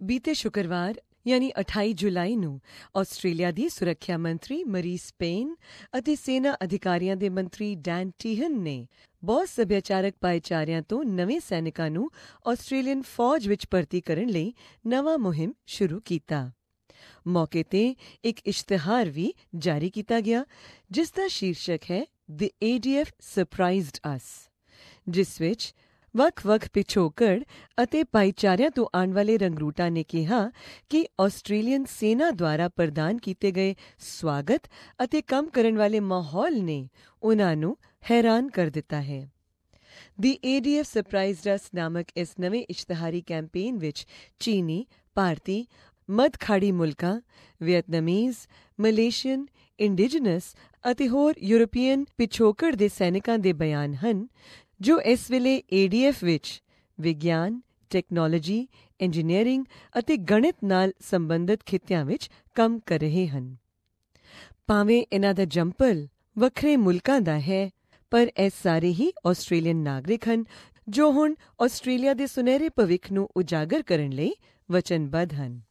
ਬੀਤੇ ਸ਼ੁੱਕਰਵਾਰ ਯਾਨੀ 28 ਜੁਲਾਈ ਨੂੰ ਆਸਟ੍ਰੇਲੀਆ ਦੀ ਸੁਰੱਖਿਆ ਮੰਤਰੀ ਮਰੀਸ ਪੇਨ ਅਤੇ ਸੈਨਾ ਅਧਿਕਾਰੀਆਂ ਦੇ ਮੰਤਰੀ ਡੈਨ ਟੀਹਨ ਨੇ ਬਹੁਤ ਸੱਭਿਆਚਾਰਕ ਭਾਈਚਾਰਿਆਂ ਤੋਂ ਨਵੇਂ ਸੈਨਿਕਾਂ ਨੂੰ ਆਸਟ੍ਰੇਲੀਅਨ ਫੌਜ ਵਿੱਚ ਭਰਤੀ ਕਰਨ ਲਈ ਨਵਾਂ ਮੁਹਿੰਮ ਸ਼ੁਰੂ ਕੀਤਾ। ਮੌਕੇ ਤੇ ਇੱਕ ਇਸ਼ਤਿਹਾਰ ਵੀ ਜਾਰੀ ਕੀਤਾ ਗਿਆ ਜਿਸ ਦਾ ਸ਼ੀਰਸ਼ਕ ਹੈ "The ADF Surprised Us", ਜਿਸ ਵਿੱਚ ਵੱਖ-ਵੱਖ ਪਿਛੋਕੜ ਅਤੇ ਭਾਈਚਾਰਿਆਂ ਤੋਂ ਆਉਣ ਵਾਲੇ ਰੰਗਰੂਟਾਂ ਨੇ ਕਿਹਾ ਕਿ ਆਸਟ੍ਰੇਲੀਅਨ ਸੈਨਾ ਦੁਆਰਾ ਪ੍ਰਦਾਨ ਕੀਤੇ ਗਏ ਸਵਾਗਤ ਅਤੇ ਕੰਮ ਕਰਨ ਵਾਲੇ ਮਾਹੌਲ ਨੇ ਉਨ੍ਹਾਂ ਨੂੰ ਹੈਰਾਨ ਕਰ ਦਿੱਤਾ ਹੈ। "The ADF Surprised Us" ਨਾਮਕ ਇਸ ਨਵੇਂ ਇਸ਼ਤਿਹਾਰੀ ਕੈਂਪੇਨ ਵਿੱਚ ਚੀਨੀ, ਭਾਰਤੀ, ਮੱਧ ਖਾੜੀ ਮੁਲਕਾਂ, ਵੀਅਤਨਾਮੀਜ਼, ਮਲੇਸ਼ੀਅਨ, ਇੰਡੀਜਨਸ ਅਤੇ ਹੋਰ ਯੂਰਪੀਅਨ ਪਿਛੋਕੜ ਦੇ ਸੈਨਿਕਾਂ ਦੇ ਬਿਆਨ ਹਨ ਜੋ ਇਸ ਵੇਲੇ ADF ਵਿੱਚ ਵਿਗਿਆਨ, ਟੈਕਨੋਲੋਜੀ, ਇੰਜੀਨੀਅਰਿੰਗ ਅਤੇ ਗਣਿਤ ਨਾਲ ਸੰਬੰਧਿਤ ਖਿੱਤਿਆਂ ਵਿੱਚ ਕੰਮ ਕਰ ਰਹੇ ਹਨ। ਭਾਵੇਂ ਇਨ੍ਹਾਂ ਦਾ ਜੰਪਲ ਵੱਖਰੇ ਮੁਲਕਾਂ ਦਾ ਹੈ, ਪਰ ਇਹ ਸਾਰੇ ਹੀ ਆਸਟ੍ਰੇਲੀਅਨ ਨਾਗਰਿਕ ਹਨ ਜੋ ਹੁਣ ਆਸਟ੍ਰੇਲੀਆ ਦੇ ਸੁਨਹਿਰੇ ਭਵਿੱਖ ਨੂੰ ਉਜਾਗਰ ਕਰਨ ਲਈ ਵਚਨਬੱਧ ਹਨ।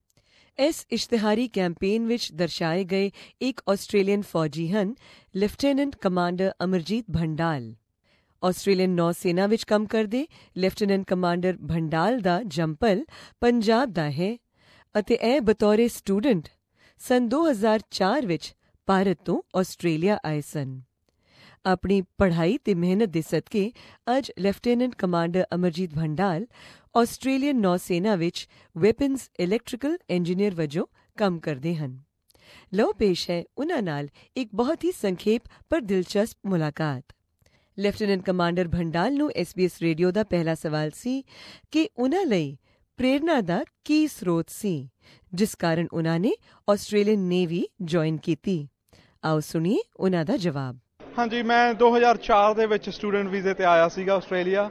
ਇਸ ਇਸ਼ਤਿਹਾਰੀ ਕੈਂਪੇਨ ਵਿੱਚ ਦਰਸਾਏ ਗਏ ਇੱਕ ਆਸਟ੍ਰੇਲੀਅਨ ਫੌਜੀ ਹਨ lieutenant commander Amarjit Bhandal. Australian ਨੌ ਸੈਨਾ ਵਿੱਚ ਕੰਮ ਕਰਦੇ ਲੈਫਟੀਨੈਂਟ ਕਮਾਂਡਰ ਭੰਡਾਲ ਦਾ ਜੰਪਲ ਪੰਜਾਬ ਦਾ ਹੈ ਅਤੇ ਇਹ ਬਤੌਰੇ ਸਟੂਡੈਂਟ ਸੰਨ 2004 ਵਿੱਚ ਭਾਰਤ ਤੋਂ ਆਸਟ੍ਰੇਲੀਆ ਆਏ ਸਨ। ਆਪਣੀ ਪੜ੍ਹਾਈ ਤੇ ਮਿਹਨਤ ਦੇ ਸਦਕੇ ਅੱਜ lieutenant commander Amarjit Bhandal Australian ਨੌ ਸੈਨਾ ਵਿੱਚ ਵੈਪਨਜ਼ ਇਲੈਕਟ੍ਰੀਕਲ ਇੰਜੀਨੀਅਰ ਵਜੋਂ ਕੰਮ ਕਰਦੇ ਹਨ। ਲਓ ਪੇਸ਼ ਹੈ ਉਨ੍ਹਾਂ ਨਾਲ ਇੱਕ ਬਹੁਤ ਹੀ ਸੰਖੇਪ ਪਰ ਦਿਲਚਸਪ ਮੁਲਾਕਾਤ। ਲੈਫਟੀਨੈਂਟ ਕਮਾਂਡਰ ਭੰਡਾਲ ਨੂੰ SBS ਰੇਡੀਓ ਦਾ ਪਹਿਲਾ ਸਵਾਲ ਸੀ ਕਿ ਉਨ੍ਹਾਂ ਲਈ ਪ੍ਰੇਰਨਾ ਦਾ ਕੀ ਸਰੋਤ ਸੀ ਜਿਸ ਕਾਰਨ ਉਨ੍ਹਾਂ ਨੇ ਆਸਟ੍ਰੇਲੀਅਨ ਨੇਵੀ ਜੁਆਇਨ ਕੀਤੀ। ਆਓ ਸੁਣੀਏ ਉਨ੍ਹਾਂ ਦਾ ਜਵਾਬ। ਹਾਂਜੀ, ਮੈਂ 2004 ਦੇ ਵਿੱਚ ਸਟੂਡੈਂਟ ਵੀਜ਼ੇ ਤੇ ਆਇਆ ਸੀਗਾ ਆਸਟ੍ਰੇਲੀਆ।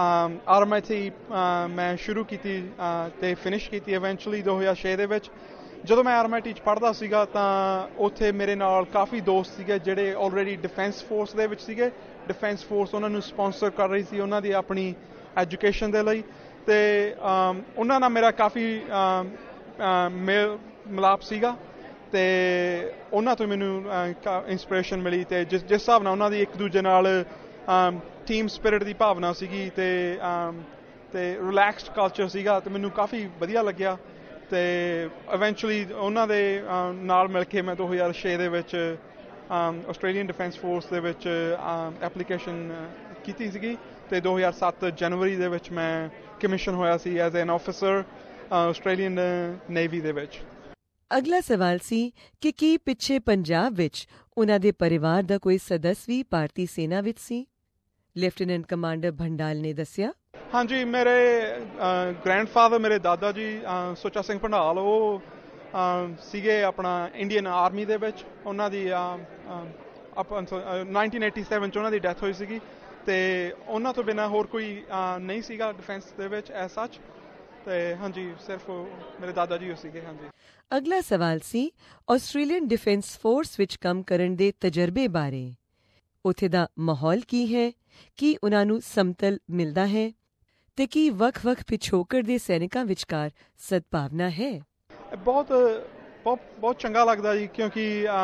RMIT ਮੈਂ ਸ਼ੁਰੂ ਕੀਤੀ ਤੇ ਫਿਨਿਸ਼ ਕੀਤੀ ਇਵੈਂਚੁਅਲੀ 2006 ਦੇ ਵਿੱਚ। ਜਦੋਂ ਮੈਂ RMIT 'ਚ ਪੜ੍ਹਦਾ ਸੀਗਾ ਤਾਂ ਉੱਥੇ ਮੇਰੇ ਨਾਲ ਕਾਫੀ ਦੋਸਤ ਸੀਗੇ ਜਿਹੜੇ ਆਲਰੇਡੀ ਡਿਫੈਂਸ ਫੋਰਸ ਦੇ ਵਿੱਚ ਸੀਗੇ। ਡਿਫੈਂਸ ਫੋਰਸ ਉਹਨਾਂ ਨੂੰ ਸਪੋਂਸਰ ਕਰ ਰਹੀ ਸੀ ਉਹਨਾਂ ਦੀ ਆਪਣੀ ਐਜੂਕੇਸ਼ਨ ਦੇ ਲਈ, ਅਤੇ ਉਹਨਾਂ ਨਾਲ ਮੇਰਾ ਕਾਫੀ ਮੇਲ ਮਿਲਾਪ ਸੀਗਾ ਅਤੇ ਉਹਨਾਂ ਤੋਂ ਮੈਨੂੰ ਇੰਸਪੀਰੇਸ਼ਨ ਮਿਲੀ ਅਤੇ ਜਿਸ ਹਿਸਾਬ ਨਾਲ ਉਹਨਾਂ ਦੀ ਇੱਕ ਦੂਜੇ ਨਾਲ ਟੀਮ ਸਪਿਰਿਟ ਦੀ ਭਾਵਨਾ ਸੀਗੀ ਅਤੇ ਰਿਲੈਕਸਡ ਕਲਚਰ ਸੀਗਾ ਅਤੇ ਮੈਨੂੰ ਕਾਫੀ ਵਧੀਆ ਲੱਗਿਆ। ਅਤੇ ਇਵੈਂਚੁਅਲੀ ਉਹਨਾਂ ਦੇ ਨਾਲ ਮਿਲ ਕੇ ਮੈਂ 2006 ਦੇ ਵਿੱਚ ਆਸਟ੍ਰੇਲੀਅਨ ਡਿਫੈਂਸ ਫੋਰਸ ਦੇ ਵਿੱਚ ਐਪਲੀਕੇਸ਼ਨ ਕੀਤੀ ਸੀਗੀ ਅਤੇ 2007 ਜਨਵਰੀ ਦੇ ਵਿੱਚ ਮੈਂ ਕਮਿਸ਼ਨ ਹੋਇਆ ਸੀ as an officer Australian navy ਦੇ ਵਿੱਚ। ਅਗਲਾ ਸਵਾਲ ਸੀ ਕਿ ਕੀ ਪਿੱਛੇ ਪੰਜਾਬ ਵਿੱਚ ਉਨ੍ਹਾਂ ਦੇ ਪਰਿਵਾਰ ਦਾ ਕੋਈ ਸਦੱਸ ਵੀ ਭਾਰਤੀ ਸੈਨਾ ਵਿੱਚ ਸੀ। ਲੈਫਟੀਨੈਂਟ ਕਮਾਂਡਰ ਭੰਡਾਲ ਨੇ ਦੱਸਿਆ, ਹਾਂਜੀ, ਮੇਰੇ ਗ੍ਰੈਂਡਫਾਦਰ ਮੇਰੇ ਦਾਦਾ ਜੀ ਸੁੱਚਾ ਸਿੰਘ ਭੰਡਾਲ ਉਹ ਸੀਗੇ ਆਪਣਾ ਇੰਡੀਅਨ ਆਰਮੀ ਦੇ ਵਿੱਚ। ਉਹਨਾਂ ਦੀ 1987 'ਚ ਉਹਨਾਂ ਦੀ ਡੈਥ ਹੋਈ ਸੀਗੀ ਅਤੇ ਉਹਨਾਂ ਤੋਂ ਬਿਨਾਂ ਹੋਰ ਕੋਈ ਨਹੀਂ ਸੀਗਾ ਡਿਫੈਂਸ ਦੇ ਵਿੱਚ ਐਜ਼ ਸੱਚ। ਅਤੇ ਹਾਂਜੀ, ਸਿਰਫ ਮੇਰੇ ਦਾਦਾ ਜੀ ਉਹ ਸੀਗੇ। ਹਾਂਜੀ। ਅਗਲਾ ਸਵਾਲ ਸੀ ਆਸਟ੍ਰੇਲੀਅਨ ਡਿਫੈਂਸ ਫੋਰਸ ਵਿੱਚ ਕੰਮ ਕਰਨ ਦੇ ਤਜਰਬੇ ਬਾਰੇ। ਉੱਥੇ ਦਾ ਮਾਹੌਲ ਕੀ ਹੈ, ਕੀ ਉਨ੍ਹਾਂ ਨੂੰ ਸਮਤਲ ਮਿਲਦਾ ਹੈ ਤੇ ਕੀ ਵੱਖ-ਵੱਖ ਪਿਛੋਕੜ ਦੇ ਸੈਨਿਕਾਂ ਵਿਚਕਾਰ ਸਦਭਾਵਨਾ ਹੈ। ਬਹੁਤ ਚੰਗਾ ਲੱਗਦਾ ਜੀ, ਕਿਉਂਕਿ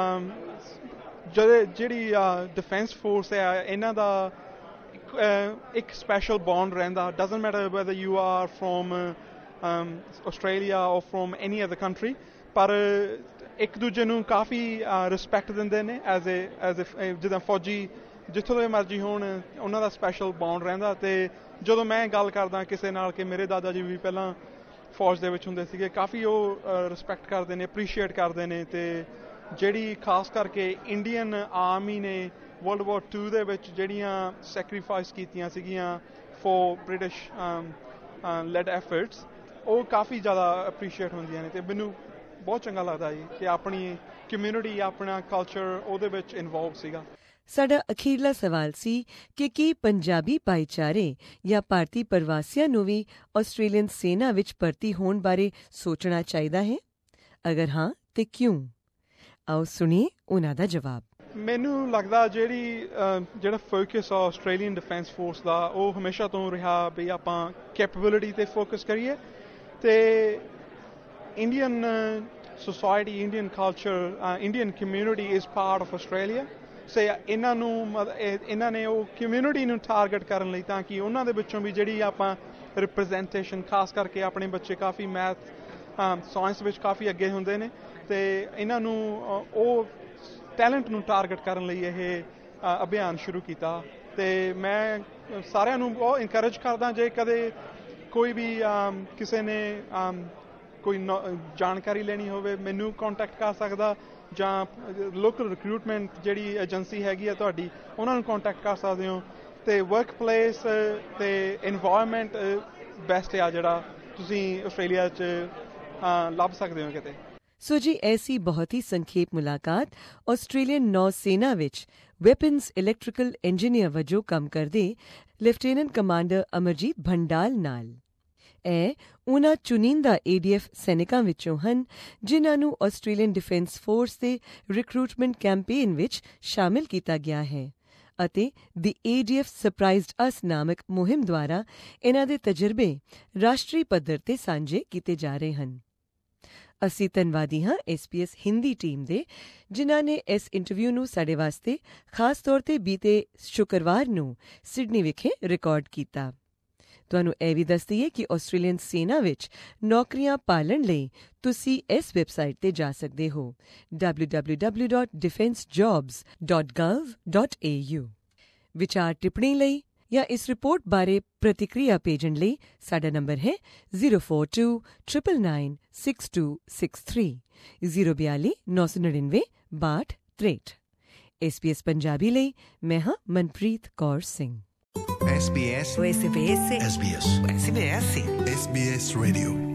ਜਿਹੜੀ ਡਿਫੈਂਸ ਫੋਰਸ ਹੈ ਇਹਨਾਂ ਦਾ ਇੱਕ ਸਪੈਸ਼ਲ ਬੌਂਡ ਰਹਿੰਦਾ। Doesn't matter whether you are from Australia or from any other country, ਪਰ ਇੱਕ ਦੂਜੇ ਨੂੰ ਕਾਫੀ ਰਿਸਪੈਕਟ ਦਿੰਦੇ ਨੇ ਐਜ਼ ਜਿੱਦਾਂ ਫੌਜੀ ਜਿੱਥੋਂ ਦੇ ਮਰਜ਼ੀ ਹੋਣ ਉਹਨਾਂ ਦਾ ਸਪੈਸ਼ਲ ਬੌਂਡ ਰਹਿੰਦਾ। ਅਤੇ ਜਦੋਂ ਮੈਂ ਗੱਲ ਕਰਦਾ ਕਿਸੇ ਨਾਲ ਕਿ ਮੇਰੇ ਦਾਦਾ ਜੀ ਵੀ ਪਹਿਲਾਂ ਫੌਜ ਦੇ ਵਿੱਚ ਹੁੰਦੇ ਸੀਗੇ, ਕਾਫੀ ਉਹ ਰਿਸਪੈਕਟ ਕਰਦੇ ਨੇ, ਅਪਰੀਸ਼ੀਏਟ ਕਰਦੇ ਨੇ। ਅਤੇ ਜਿਹੜੀ ਖਾਸ ਕਰਕੇ ਇੰਡੀਅਨ ਆਰਮੀ ਨੇ ਵਰਲਡ ਵਾਰ 2 ਦੇ ਵਿੱਚ ਜਿਹੜੀਆਂ ਸੈਕਰੀਫਾਈਸ ਕੀਤੀਆਂ ਸੀਗੀਆਂ ਫੋਰ ਬ੍ਰਿਟਿਸ਼ ਲੈਡ ਐਫਰਟਸ, ਉਹ ਕਾਫੀ ਜ਼ਿਆਦਾ ਅਪਰੀਸ਼ੀਏਟ ਹੁੰਦੀਆਂ ਨੇ ਅਤੇ ਮੈਨੂੰ ਬਹੁਤ ਚੰਗਾ ਲੱਗਦਾ ਜੀ ਕਿ ਆਪਣੀ ਕਮਿਊਨਿਟੀ ਆਪਣਾ ਕਲਚਰ ਉਹਦੇ ਵਿੱਚ ਇਨਵੋਲਵ ਸੀਗਾ। ਸਾਡਾ ਅਖੀਰਲਾ ਸਵਾਲ ਸੀ ਕਿ ਕੀ ਪੰਜਾਬੀ ਭਾਈਚਾਰੇ ਜਾਂ ਭਾਰਤੀ ਪ੍ਰਵਾਸੀਆਂ ਨੂੰ ਵੀ ਆਸਟ੍ਰੇਲੀਅਨ ਸੈਨਾ ਵਿੱਚ ਭਰਤੀ ਹੋਣ ਬਾਰੇ ਸੋਚਣਾ ਚਾਹੀਦਾ ਹੈ। ਅਗਰ ਹਾਂ ਤੇ ਕਿਉਂ? ਆਓ ਸੁਣੀਏ ਉਹਨਾਂ ਦਾ ਜਵਾਬ। ਮੈਨੂੰ ਲੱਗਦਾ ਜਿਹੜਾ ਫੋਕਸ ਆ ਆਸਟ੍ਰੇਲੀਅਨ ਡਿਫੈਂਸ ਫੋਰਸ ਦਾ ਉਹ ਹਮੇਸ਼ਾ ਤੋਂ ਰਿਹਾ ਵੀ ਆਪਾਂ ਕੈਪੇਬਿਲਿਟੀ 'ਤੇ ਫੋਕਸ ਕਰੀਏ ਅਤੇ Indian society, Indian culture, Indian community is part of Australia. So ਇਹਨਾਂ ਨੇ ਉਹ ਕਮਿਊਨਿਟੀ ਨੂੰ ਟਾਰਗੇਟ ਕਰਨ ਲਈ ਤਾਂ ਕਿ ਉਹਨਾਂ ਦੇ ਵਿੱਚੋਂ ਵੀ ਜਿਹੜੀ ਆਪਾਂ ਰਿਪਰੈਜ਼ੈਂਟੇਸ਼ਨ, ਖਾਸ ਕਰਕੇ ਆਪਣੇ ਬੱਚੇ ਕਾਫੀ ਮੈਥ ਸਾਇੰਸ ਵਿੱਚ ਕਾਫੀ ਅੱਗੇ ਹੁੰਦੇ ਨੇ, ਅਤੇ ਇਹਨਾਂ ਨੂੰ ਉਹ ਟੈਲੈਂਟ ਨੂੰ ਟਾਰਗੇਟ ਕਰਨ ਲਈ ਇਹ ਅਭਿਆਨ ਸ਼ੁਰੂ ਕੀਤਾ। ਅਤੇ ਮੈਂ ਸਾਰਿਆਂ ਨੂੰ ਬਹੁਤ ਇਨਕਰੇਜ ਕਰਦਾ, ਜੇ ਕਦੇ ਕੋਈ ਵੀ ਕਿਸੇ ਨੇ ਕੋਈ ਜਾਣਕਾਰੀ ਲੈਣੀ ਹੋਵੇ ਮੈਨੂੰ ਕੰਟੈਕਟ ਕਰ ਸਕਦਾ, ਜਾਂ ਲੋਕਲ ਰਿਕਰੂਟਮੈਂਟ ਜਿਹੜੀ ਏਜੰਸੀ ਹੈਗੀ ਆ ਤੁਹਾਡੀ ਉਹਨਾਂ ਨੂੰ ਕੰਟੈਕਟ ਕਰ ਸਕਦੇ ਹੋ। ਅਤੇ ਵਰਕ ਪਲੇਸ ਅਤੇ ਇਨਵਾਇਰਮੈਂਟ ਬੈਸਟ ਆ ਜਿਹੜਾ ਤੁਸੀਂ ਆਸਟ੍ਰੇਲੀਆ 'ਚ ਲੱਭ ਸਕਦੇ ਹੋ ਕਿਤੇ। ਸੋ ਜੀ, ਐਸੀ ਬਹੁਤ ਹੀ ਸੰਖੇਪ ਮੁਲਾਕਾਤ ਆਸਟ੍ਰੇਲੀਅਨ ਨੌ ਸੈਨਾ ਵਿੱਚ ਵੈਪਨਸ ਇਲੈਕਟ੍ਰੀਕਲ ਇੰਜੀਨੀਅਰ ਵਜੋਂ ਕੰਮ ਕਰਦੇ ਲੈਫਟੀਨੈਂਟ ਕਮਾਂਡਰ ਅਮਰਜੀਤ ਭੰਡਾਲ ਨਾਲ। ਇਹ ਉਹਨਾਂ ਚੁਣਿੰਦਾ ADF ਸੈਨਿਕਾਂ ਵਿੱਚੋਂ ਹਨ ਜਿਨ੍ਹਾਂ ਨੂੰ ਆਸਟ੍ਰੇਲੀਅਨ ਡਿਫੈਂਸ ਫੋਰਸ ਦੇ ਰਿਕਰੂਟਮੈਂਟ ਕੈਂਪੇਨ ਵਿੱਚ ਸ਼ਾਮਿਲ ਕੀਤਾ ਗਿਆ ਹੈ ਅਤੇ ਦੀ ADF ਸਰਪ੍ਰਾਈਜ਼ਡ ਅਸ ਨਾਮਕ ਮੁਹਿੰਮ ਦੁਆਰਾ ਇਹਨਾਂ ਦੇ ਤਜਰਬੇ ਰਾਸ਼ਟਰੀ ਪੱਧਰ ਤੇ ਸਾਂਝੇ ਕੀਤੇ ਜਾ ਰਹੇ ਹਨ। ਅਸੀਂ ਧੰਨਵਾਦੀ ਹਾਂ SBS ਹਿੰਦੀ ਟੀਮ ਦੇ, ਜਿਨ੍ਹਾਂ ਨੇ ਇਸ ਇੰਟਰਵਿਊ ਨੂੰ ਸਾਡੇ ਵਾਸਤੇ ਖਾਸ ਤੌਰ ਤੇ ਬੀਤੇ ਸ਼ੁੱਕਰਵਾਰ ਨੂੰ ਸਿਡਨੀ ਵਿਖੇ ਰਿਕਾਰਡ ਕੀਤਾ। ਤੁਹਾਨੂੰ ਇਹ ਵੀ ਦੱਸ ਦਈਏ ਕਿ ਆਸਟ੍ਰੇਲੀਅਨ ਸੈਨਾ ਵਿੱਚ ਨੌਕਰੀਆਂ ਭਾਲਣ ਲਈ ਤੁਸੀਂ ਇਸ ਵੈਬਸਾਈਟ ਤੇ ਜਾ ਸਕਦੇ ਹੋ www.defensejobs.gov.au। ਵਿਚਾਰ ਟਿੱਪਣੀ ਲਈ ਜਾਂ ਇਸ ਰਿਪੋਰਟ ਬਾਰੇ ਪ੍ਰਤੀਕਿਰਿਆ ਭੇਜਣ ਲਈ ਸਾਡਾ ਨੰਬਰ ਹੈ 0429996263 042 999 6263। SBS ਪੰਜਾਬੀ ਲਈ ਮੈਂ ਹਾਂ Manpreet Kaur Singh. SBS. SBS. SBS. SBS. SBS Radio.